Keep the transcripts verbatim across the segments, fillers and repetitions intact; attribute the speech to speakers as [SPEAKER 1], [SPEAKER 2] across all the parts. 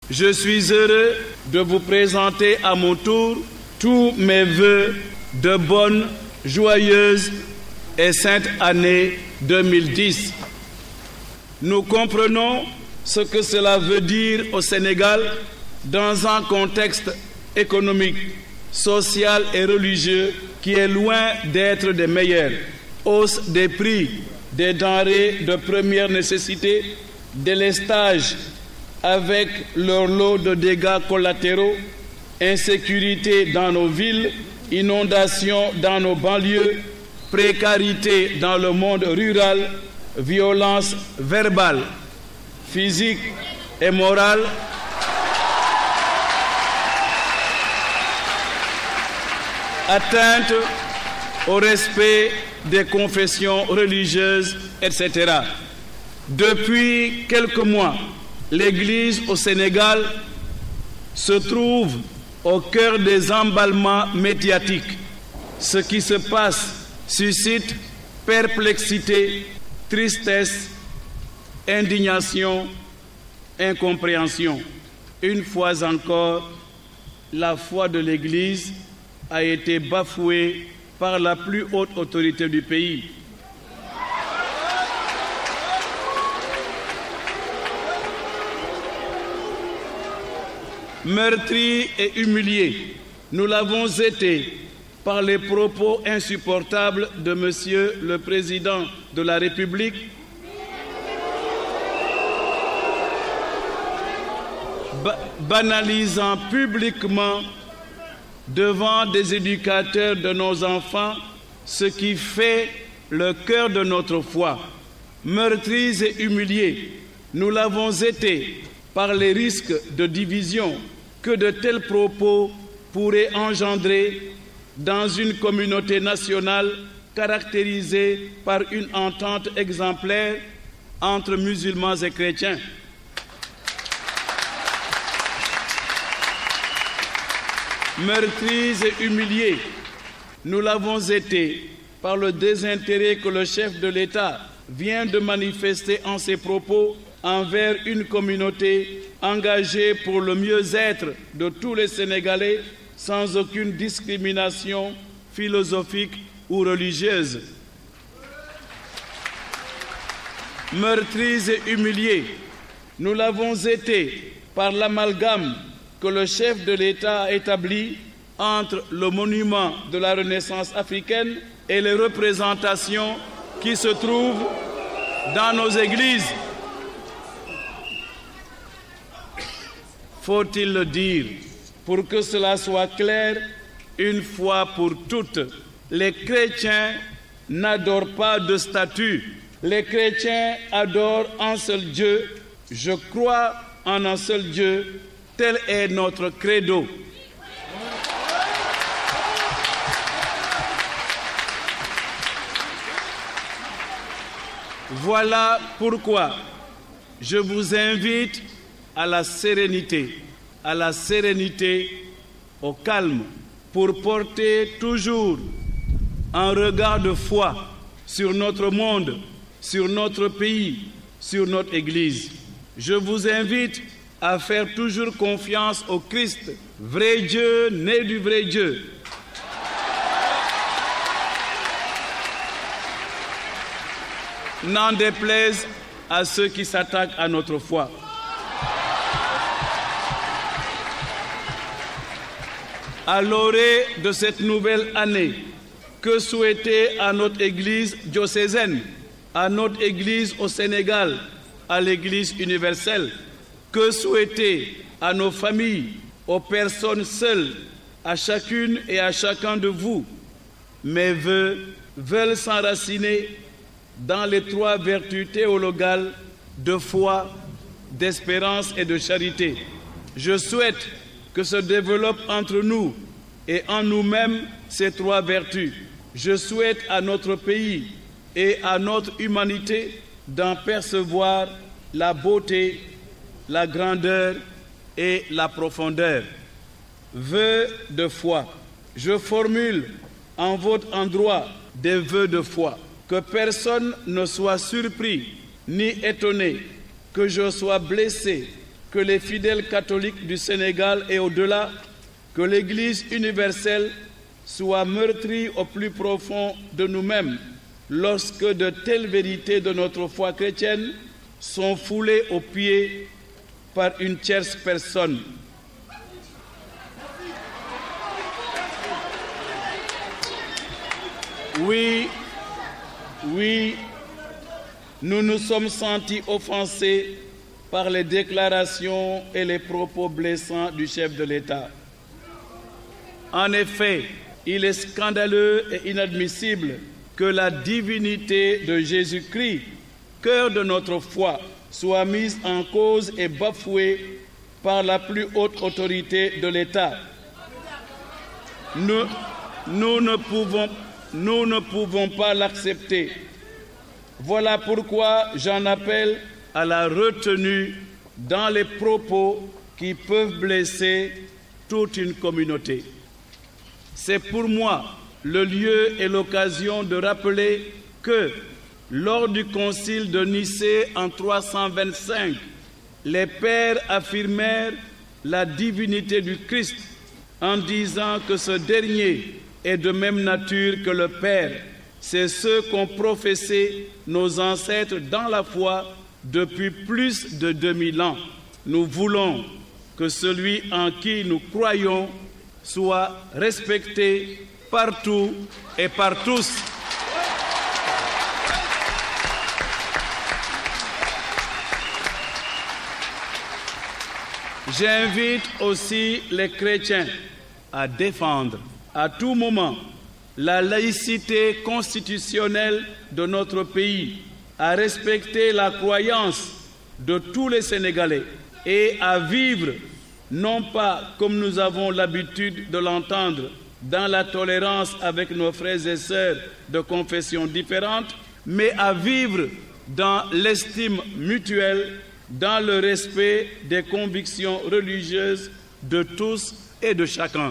[SPEAKER 1] Je suis heureux de vous présenter à mon tour tous mes vœux de bonne, joyeuse et sainte année deux mille dix. Nous comprenons ce que cela veut dire au Sénégal dans un contexte économique, social et religieux qui est loin d'être des meilleurs. Hausse des prix des denrées de première nécessité, délestage avec leur lot de dégâts collatéraux, insécurité dans nos villes, inondations dans nos banlieues, précarité dans le monde rural, violence verbale, physique et morale, atteinte au respect des confessions religieuses, et cetera. Depuis quelques mois, l'Église au Sénégal se trouve au cœur des emballements médiatiques. Ce qui se passe suscite perplexité, tristesse, indignation, incompréhension. Une fois encore, la foi de l'Église a été bafouée par la plus haute autorité du pays. Meurtris et humiliés, nous l'avons été par les propos insupportables de Monsieur le Président de la République, ba- banalisant publiquement devant des éducateurs de nos enfants ce qui fait le cœur de notre foi. Meurtris et humiliés, nous l'avons été par les risques de division que de tels propos pourraient engendrer dans une communauté nationale caractérisée par une entente exemplaire entre musulmans et chrétiens. Meurtris et humiliés, nous l'avons été par le désintérêt que le chef de l'État vient de manifester en ses propos envers une communauté engagée pour le mieux-être de tous les Sénégalais sans aucune discrimination philosophique ou religieuse. Meurtris et humiliés, nous l'avons été par l'amalgame que le chef de l'État a établi entre le monument de la Renaissance africaine et les représentations qui se trouvent dans nos églises. Faut-il le dire, pour que cela soit clair, une fois pour toutes, les chrétiens n'adorent pas de statue. Les chrétiens adorent un seul Dieu. Je crois en un seul Dieu. Tel est notre credo. Voilà pourquoi je vous invite à la sérénité, à la sérénité, au calme, pour porter toujours un regard de foi sur notre monde, sur notre pays, sur notre Église. Je vous invite à faire toujours confiance au Christ, vrai Dieu, né du vrai Dieu. N'en déplaise à ceux qui s'attaquent à notre foi. À l'orée de cette nouvelle année, que souhaiter à notre Église diocésaine, à notre Église au Sénégal, à l'Église universelle? Que souhaiter à nos familles, aux personnes seules, à chacune et à chacun de vous? Mes vœux veulent s'enraciner dans les trois vertus théologales de foi, d'espérance et de charité. Je souhaite que se développent entre nous et en nous-mêmes ces trois vertus. Je souhaite à notre pays et à notre humanité d'en percevoir la beauté, la grandeur et la profondeur. Vœux de foi. Je formule en votre endroit des vœux de foi. Que personne ne soit surpris ni étonné, que je sois blessé que les fidèles catholiques du Sénégal et au-delà, que l'Église universelle soit meurtrie au plus profond de nous-mêmes lorsque de telles vérités de notre foi chrétienne sont foulées aux pieds par une tierce personne. Oui, oui, nous nous sommes sentis offensés par les déclarations et les propos blessants du chef de l'État. En effet, il est scandaleux et inadmissible que la divinité de Jésus-Christ, cœur de notre foi, soit mise en cause et bafouée par la plus haute autorité de l'État. Nous, nous ne pouvons, nous ne pouvons pas l'accepter. Voilà pourquoi j'en appelle à la retenue dans les propos qui peuvent blesser toute une communauté. C'est pour moi le lieu et l'occasion de rappeler que, lors du concile de Nicée en trois cent vingt-cinq, les pères affirmèrent la divinité du Christ en disant que ce dernier est de même nature que le Père. C'est ce qu'ont professé nos ancêtres dans la foi depuis plus de deux mille ans. Nous voulons que celui en qui nous croyons soit respecté partout et par tous. J'invite aussi les chrétiens à défendre à tout moment la laïcité constitutionnelle de notre pays, à respecter la croyance de tous les Sénégalais et à vivre, non pas comme nous avons l'habitude de l'entendre, dans la tolérance avec nos frères et sœurs de confessions différentes, mais à vivre dans l'estime mutuelle, dans le respect des convictions religieuses de tous et de chacun.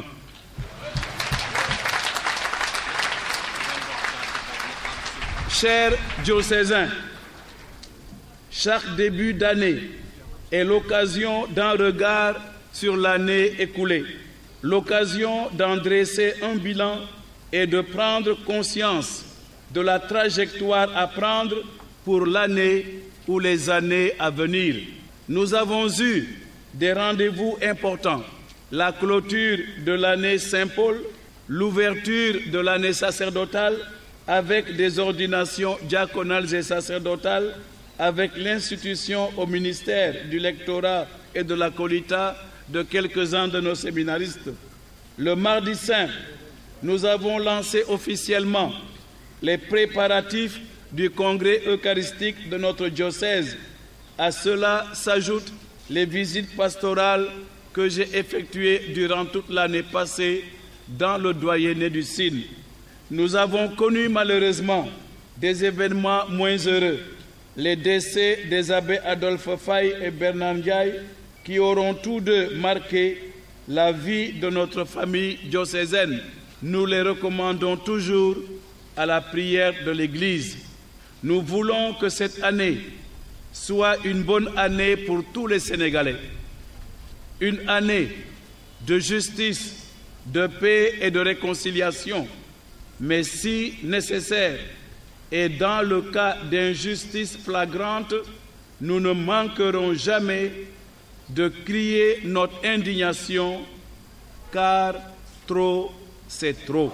[SPEAKER 1] Chers diocésains, chaque début d'année est l'occasion d'un regard sur l'année écoulée, l'occasion d'en dresser un bilan et de prendre conscience de la trajectoire à prendre pour l'année ou les années à venir. Nous avons eu des rendez-vous importants, la clôture de l'année Saint-Paul, l'ouverture de l'année sacerdotale avec des ordinations diaconales et sacerdotales, avec l'institution au ministère du lectorat et de la colita de quelques-uns de nos séminaristes. Le mardi saint, nous avons lancé officiellement les préparatifs du congrès eucharistique de notre diocèse. À cela s'ajoutent les visites pastorales que j'ai effectuées durant toute l'année passée dans le doyenné du Sine. Nous avons connu malheureusement des événements moins heureux, les décès des abbés Adolphe Faye et Bernard Ndiaye, qui auront tous deux marqué la vie de notre famille diocésaine. Nous les recommandons toujours à la prière de l'Église. Nous voulons que cette année soit une bonne année pour tous les Sénégalais, une année de justice, de paix et de réconciliation, mais si nécessaire, et dans le cas d'injustice flagrante, nous ne manquerons jamais de crier notre indignation, car trop, c'est trop.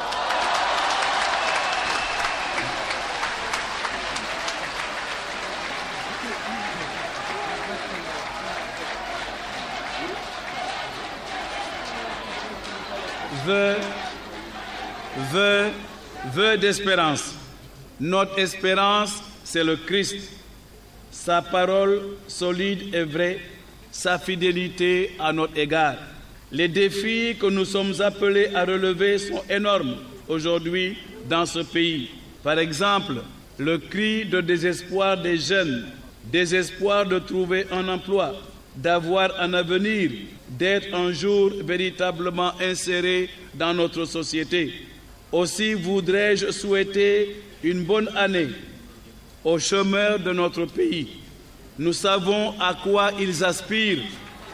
[SPEAKER 1] Vœux, vœux, vœux d'espérance. Notre espérance, c'est le Christ. Sa parole solide et vraie, sa fidélité à notre égard. Les défis que nous sommes appelés à relever sont énormes aujourd'hui dans ce pays. Par exemple, le cri de désespoir des jeunes, désespoir de trouver un emploi, d'avoir un avenir, d'être un jour véritablement inséré dans notre société. Aussi voudrais-je souhaiter une bonne année aux chômeurs de notre pays, Nous savons à quoi ils aspirent.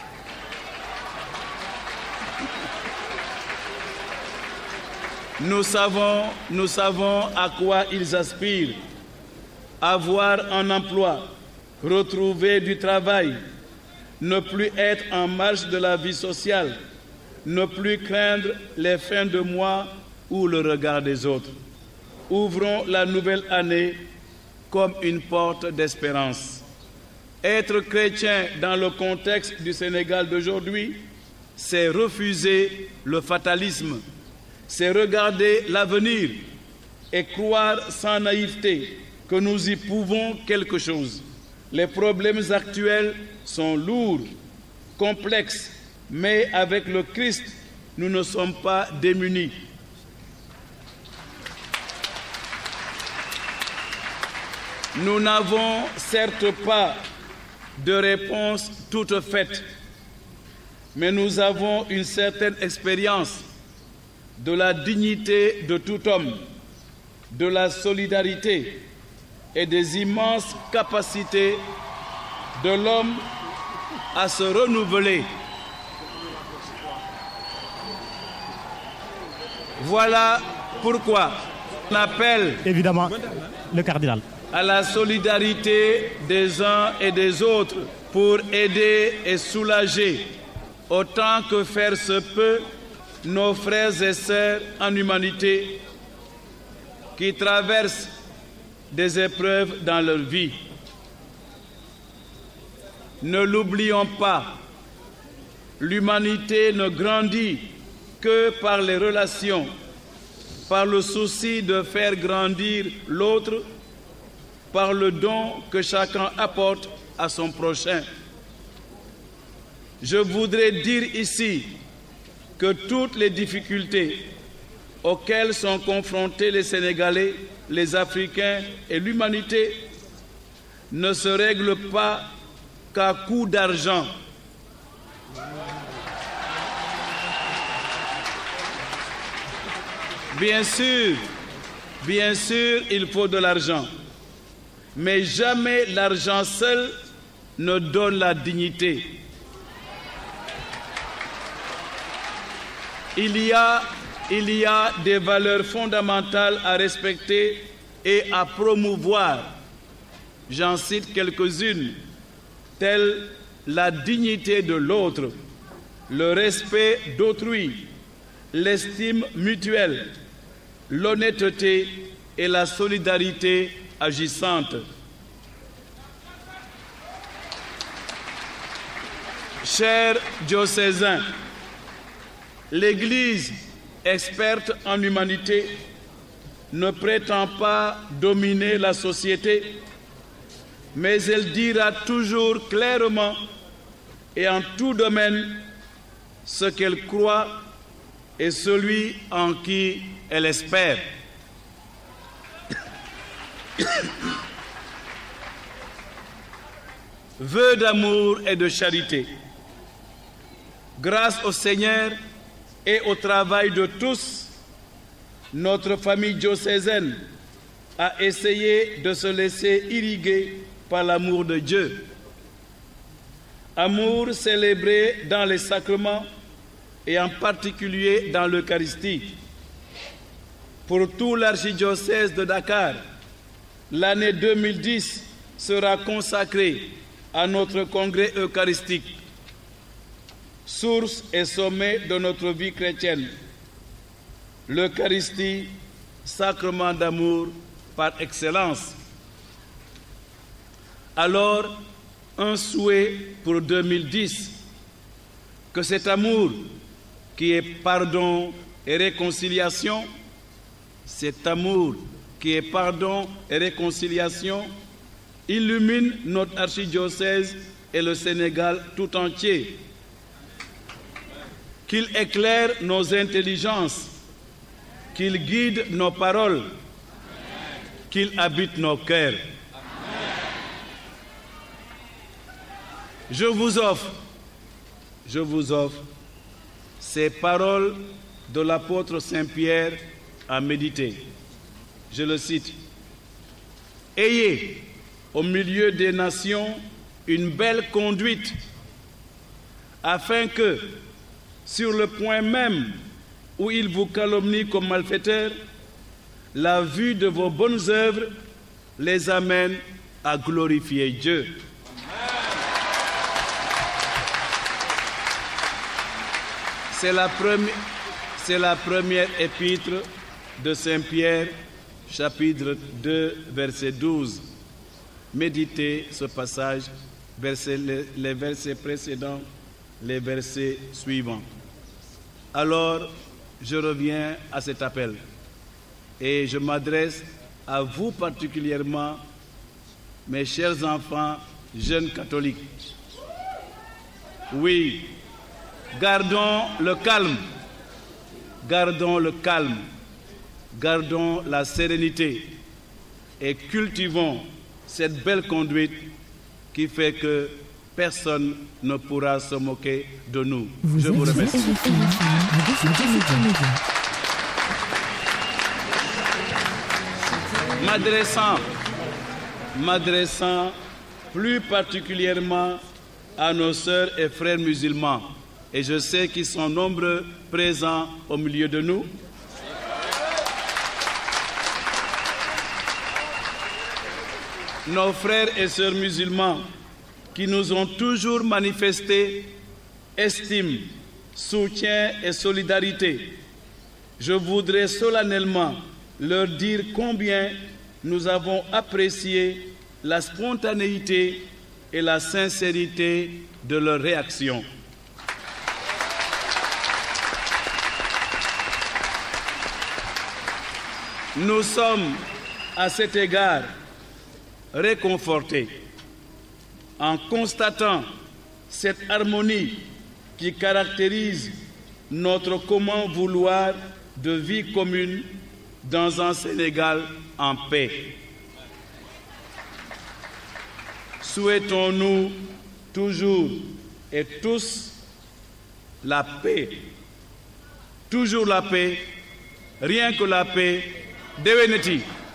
[SPEAKER 1] Nous savons, nous savons à quoi ils aspirent. Avoir un emploi, retrouver du travail, ne plus être en marge de la vie sociale, ne plus craindre les fins de mois ou le regard des autres. Ouvrons la nouvelle année comme une porte d'espérance. Être chrétien dans le contexte du Sénégal d'aujourd'hui, c'est refuser le fatalisme, c'est regarder l'avenir et croire sans naïveté que nous y pouvons quelque chose. Les problèmes actuels sont lourds, complexes, mais avec le Christ, nous ne sommes pas démunis. Nous n'avons certes pas de réponse toute faite, mais nous avons une certaine expérience de la dignité de tout homme, de la solidarité et des immenses capacités de l'homme à se renouveler. Voilà pourquoi on appelle
[SPEAKER 2] évidemment le cardinal
[SPEAKER 1] à la solidarité des uns et des autres pour aider et soulager autant que faire se peut nos frères et sœurs en humanité qui traversent des épreuves dans leur vie. Ne l'oublions pas, l'humanité ne grandit que par les relations, par le souci de faire grandir l'autre, par le don que chacun apporte à son prochain. Je voudrais dire ici que toutes les difficultés auxquelles sont confrontés les Sénégalais, les Africains et l'humanité ne se règlent pas qu'à coup d'argent. Bien sûr, bien sûr, il faut de l'argent, mais jamais l'argent seul ne donne la dignité. Il y a, il y a des valeurs fondamentales à respecter et à promouvoir. J'en cite quelques-unes, telles la dignité de l'autre, le respect d'autrui, l'estime mutuelle, l'honnêteté et la solidarité agissante. Chers diocésains, l'Église, experte en humanité, ne prétend pas dominer la société, mais elle dira toujours clairement et en tout domaine ce qu'elle croit et celui en qui elle espère. Vœux d'amour et de charité. Grâce au Seigneur et au travail de tous, notre famille diocésaine a essayé de se laisser irriguer par l'amour de Dieu. Amour célébré dans les sacrements et en particulier dans l'Eucharistie. Pour tout l'archidiocèse de Dakar, l'année deux mille dix sera consacrée à notre congrès eucharistique, source et sommet de notre vie chrétienne. L'Eucharistie, sacrement d'amour par excellence. Alors, un souhait pour deux mille dix, que cet amour qui est pardon et réconciliation, cet amour qui est pardon et réconciliation, illumine notre archidiocèse et le Sénégal tout entier. Qu'il éclaire nos intelligences, qu'il guide nos paroles, qu'il habite nos cœurs. Je vous offre, je vous offre ces paroles de l'apôtre Saint-Pierre à méditer. Je le cite. Ayez au milieu des nations une belle conduite, afin que, sur le point même où il vous calomnie comme malfaiteur, la vue de vos bonnes œuvres les amène à glorifier Dieu. C'est la, premi- c'est la première épître de Saint Pierre, chapitre deux, verset douze. Méditez ce passage, verset, les, les versets précédents, les versets suivants. Alors, je reviens à cet appel et je m'adresse à vous particulièrement, mes chers enfants, jeunes catholiques. Oui, gardons le calme, gardons le calme, gardons la sérénité et cultivons cette belle conduite qui fait que personne ne pourra se moquer de nous.
[SPEAKER 3] Vous
[SPEAKER 1] Je vous remercie. M'adressant, m'adressant plus particulièrement à nos sœurs et frères musulmans, et je sais qu'ils sont nombreux présents au milieu de nous. Nos frères et sœurs musulmans qui nous ont toujours manifesté estime, soutien et solidarité, je voudrais solennellement leur dire combien nous avons apprécié la spontanéité et la sincérité de leur réaction. Nous sommes à cet égard réconfortés en constatant cette harmonie qui caractérise notre commun vouloir de vie commune dans un Sénégal en paix. Souhaitons-nous toujours et tous la paix, toujours la paix, rien que la paix. Déwénati.